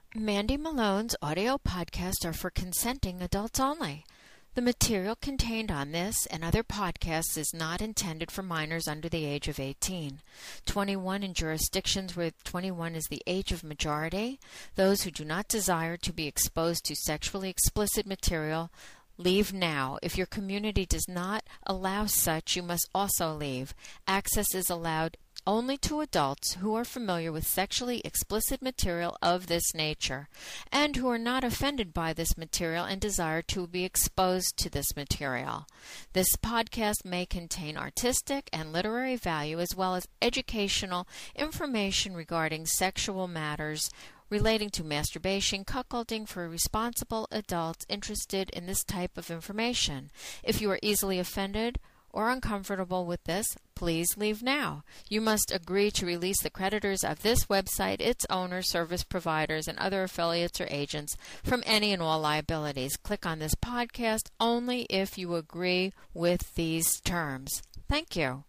Mandy Malone's audio podcasts are for consenting adults only. The material contained on this and other podcasts is not intended for minors under the age of 18. 21 in jurisdictions where 21 is the age of majority. Those who do not desire to be exposed to sexually explicit material, leave now. If your community does not allow such, you must also leave. Access is allowed only to adults who are familiar with sexually explicit material of this nature and who are not offended by this material and desire to be exposed to this material. This podcast may contain artistic and literary value as well as educational information regarding sexual matters relating to masturbation, cuckolding for responsible adults interested in this type of information. If you are easily offended or uncomfortable with this, please leave now. You must agree to release the creditors of this website, its owners, service providers, and other affiliates or agents from any and all liabilities. Click on this podcast only if you agree with these terms. Thank you.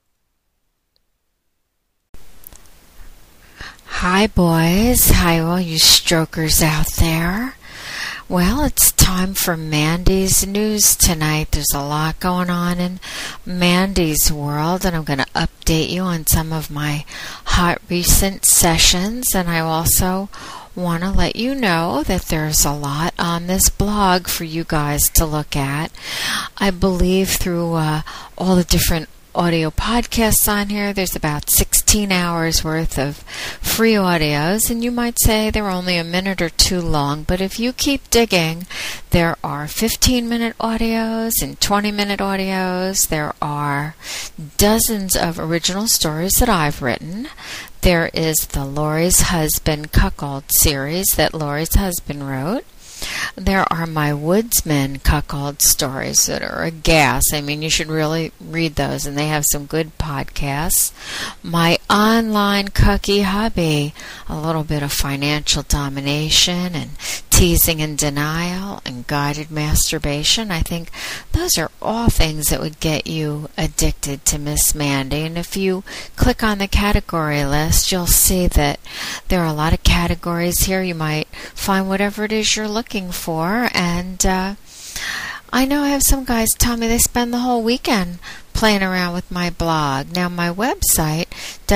Hi, boys. Hi, all you strokers out there. Well, it's time for Mandy's news tonight. There's a lot going on in Mandy's world, and I'm going to update you on some of my hot recent sessions, and I also want to let you know that there's a lot on this blog for you guys to look at. I believe through all the different audio podcasts on here, there's about 16 hours worth of free audios, and you might say they're only a minute or two long, but if you keep digging, there are 15-minute audios and 20-minute audios. There are dozens of original stories that I've written. There is the Lori's Husband Cuckold series that Lori's husband wrote. There are my Woodsman cuckold stories that are a gas. I mean, you should really read those, and they have some good podcasts. My online cucky hubby, a little bit of financial domination and teasing and denial and guided masturbation. I think those are all things that would get you addicted to Miss Mandy. And if you click on the category list, you'll see that there are a lot of categories here. You might find whatever it is you're looking for. And I know I have some guys tell me they spend the whole weekend playing around with my blog. Now, my website,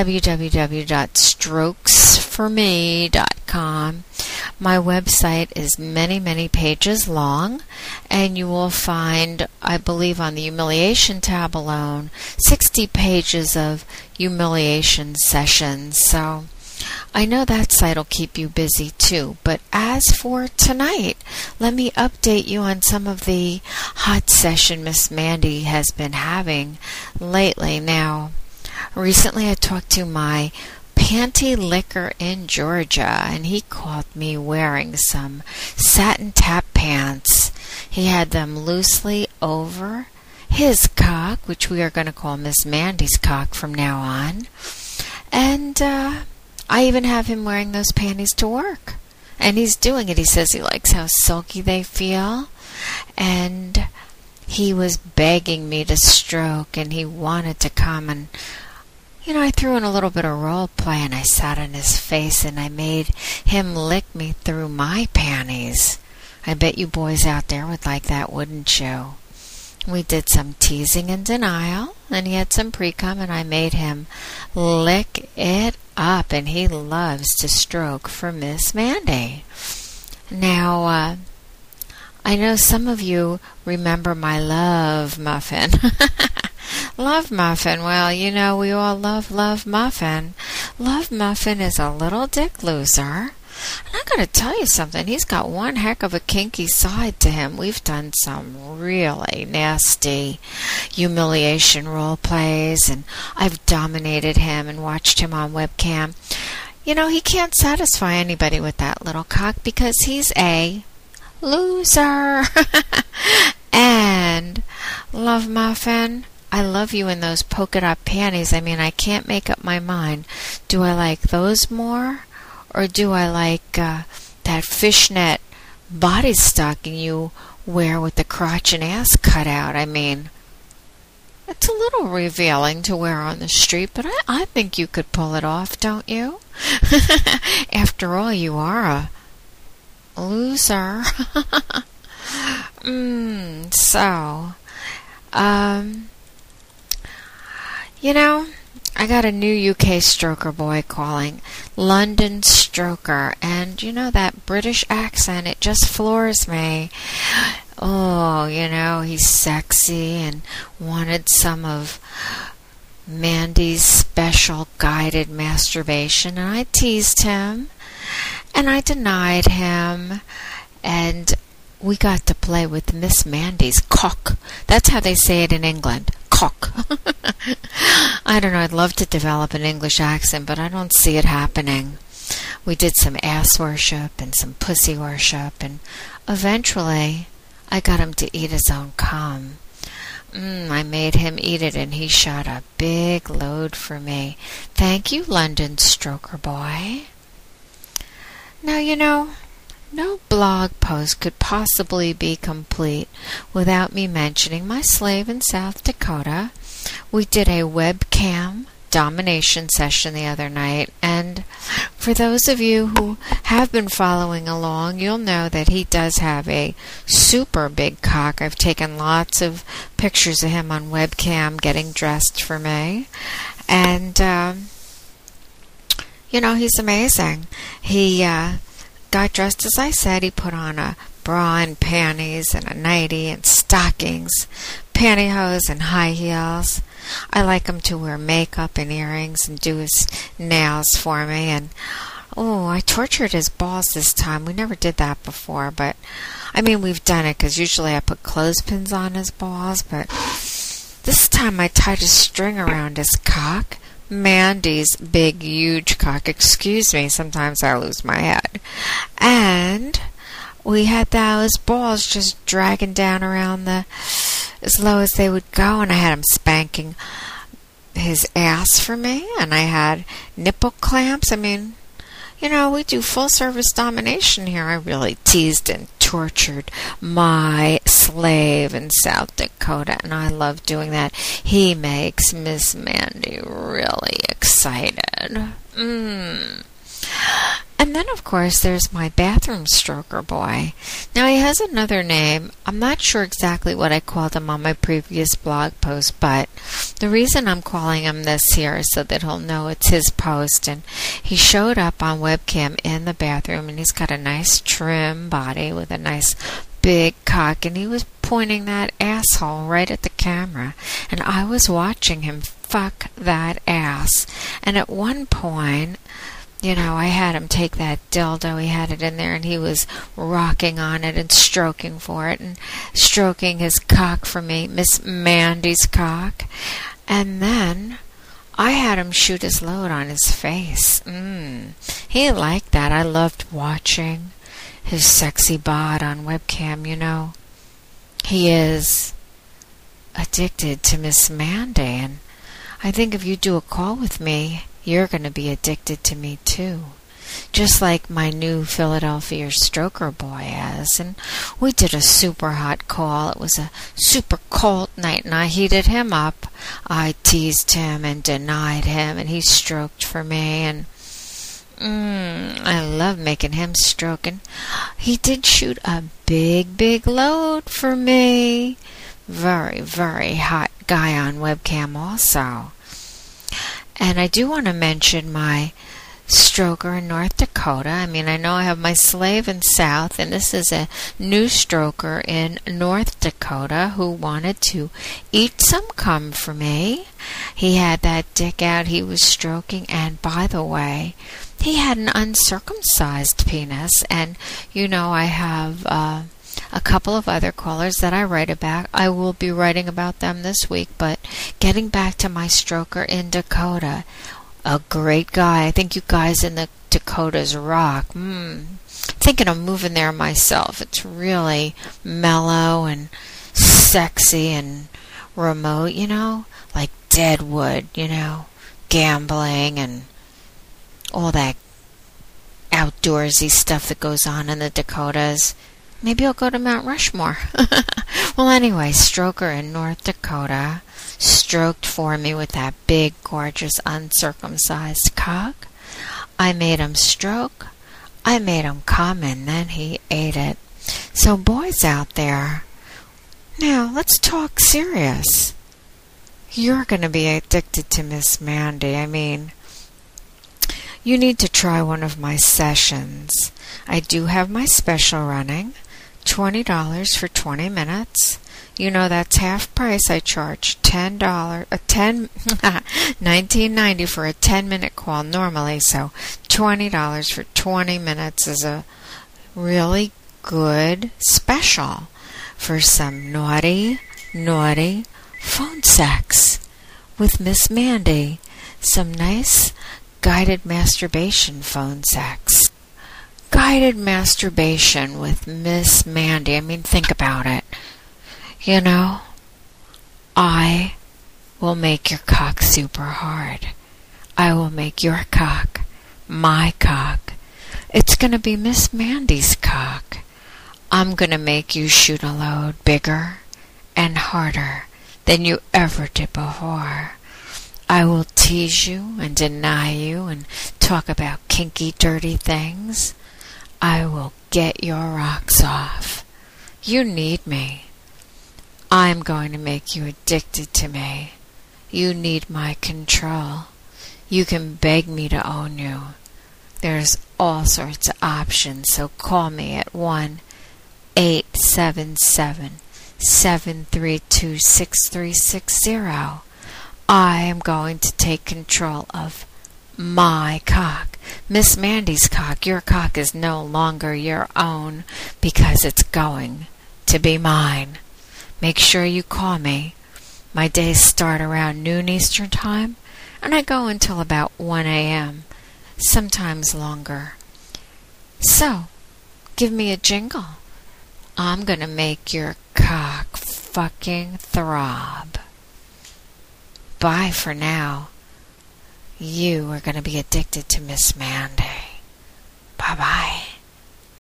www.strokesforme.com, my website is many, many pages long, and you will find, I believe on the humiliation tab alone, 60 pages of humiliation sessions. So I know that site will keep you busy too, but as for tonight, let me update you on some of the hot session Miss Mandy has been having lately. Now, recently I talked to my panty licker in Georgia, and he caught me wearing some satin tap pants. He had them loosely over his cock, which we are going to call Miss Mandy's cock from now on, and I even have him wearing those panties to work. And he's doing it. He says he likes how silky they feel. And he was begging me to stroke, and he wanted to come. And, I threw in a little bit of role play, and I sat on his face, and I made him lick me through my panties. I bet you boys out there would like that, wouldn't you? We did some teasing and denial, and he had some pre-cum, and I made him lick it up, and he loves to stroke for Miss Mandy. Now, I know some of you remember my Love Muffin. Love Muffin, well, we all love Love Muffin. Love Muffin is a little dick loser. And I'm going to tell you something. He's got one heck of a kinky side to him. We've done some really nasty humiliation role plays, and I've dominated him and watched him on webcam. He can't satisfy anybody with that little cock because he's a loser. And Love Muffin, I love you in those polka dot panties. I mean, I can't make up my mind. Do I like those more? Or do I like that fishnet body stocking you wear with the crotch and ass cut out? I mean, it's a little revealing to wear on the street, but I think you could pull it off, don't you? After all, you are a loser. So, I got a new UK stroker boy calling, London Stroker, and that British accent, it just floors me. Oh, he's sexy and wanted some of Mandy's special guided masturbation, and I teased him, and I denied him, and we got to play with Miss Mandy's cock. That's how they say it in England. Cock. I don't know, I'd love to develop an English accent, but I don't see it happening. We did some ass worship and some pussy worship, and eventually I got him to eat his own cum. I made him eat it, and he shot a big load for me. Thank you, London Stroker Boy. Now, no blog post could possibly be complete without me mentioning my slave in South Dakota. We did a webcam domination session the other night, and for those of you who have been following along, you'll know that he does have a super big cock. I've taken lots of pictures of him on webcam getting dressed for me, and he's amazing. He got dressed as I said. He put on a bra and panties and a nightie and stockings, pantyhose and high heels. I like him to wear makeup and earrings and do his nails for me. And I tortured his balls this time. We never did that before, but we've done it because usually I put clothespins on his balls, but this time I tied a string around his cock. Mandy's big, huge cock. Excuse me, sometimes I lose my head. And we had those balls just dragging down around as low as they would go, and I had him spanking his ass for me, and I had nipple clamps. We do full-service domination here. I really teased and tortured my slave in South Dakota, and I love doing that. He makes Miss Mandy really excited. And then, of course, there's my bathroom stroker boy. Now, he has another name. I'm not sure exactly what I called him on my previous blog post, but the reason I'm calling him this here is so that he'll know it's his post. And he showed up on webcam in the bathroom, and he's got a nice trim body with a nice big cock, and he was pointing that asshole right at the camera. And I was watching him fuck that ass. And at one point, I had him take that dildo, he had it in there, and he was rocking on it and stroking for it and stroking his cock for me, Miss Mandy's cock. And then I had him shoot his load on his face. He liked that. I loved watching his sexy bod on webcam, He is addicted to Miss Mandy, and I think if you do a call with me, you're going to be addicted to me too, just like my new Philadelphia stroker boy is. And we did a super hot call. It was a super cold night, and I heated him up. I teased him and denied him, and he stroked for me, and I love making him stroke. And he did shoot a big, big load for me. Very, very hot guy on webcam also. And I do want to mention my stroker in North Dakota. I know I have my slave in South, and this is a new stroker in North Dakota who wanted to eat some cum for me. He had that dick out he was stroking, and by the way, he had an uncircumcised penis. And I have a couple of other callers that I write about. I will be writing about them this week, but getting back to my stroker in Dakota, a great guy. I think you guys in the Dakotas rock. Thinking of moving there myself. It's really mellow and sexy and remote, like Deadwood, gambling and all that outdoorsy stuff that goes on in the Dakotas. Maybe I'll go to Mount Rushmore. Well, anyway, stroker in North Dakota stroked for me with that big, gorgeous, uncircumcised cock. I made him stroke. I made him come and then he ate it. So boys out there, now let's talk serious. You're going to be addicted to Miss Mandy. I mean, you need to try one of my sessions. I do have my special running, $20 for 20 minutes. You know that's half price. I charge $19.90 for a 10-minute call normally, so $20 for 20 minutes is a really good special for some naughty phone sex with Miss Mandy. Some nice guided masturbation phone sex. Guided masturbation with Miss Mandy. I mean, think about it. You know, I will make your cock super hard. I will make your cock my cock. It's going to be Miss Mandy's cock. I'm going to make you shoot a load bigger and harder than you ever did before. I will tease you and deny you and talk about kinky, dirty things. I will get your rocks off. You need me. I'm going to make you addicted to me. You need my control. You can beg me to own you. There's all sorts of options, so call me at 1-877-732-6360. I am going to take control of my cock. Miss Mandy's cock. Your cock is no longer your own because it's going to be mine. Make sure you call me. My days start around noon Eastern Time, and I go until about 1 a.m., sometimes longer. So, give me a jingle. I'm going to make your cock fucking throb. Bye for now. You are going to be addicted to Miss Mandy. Bye-bye.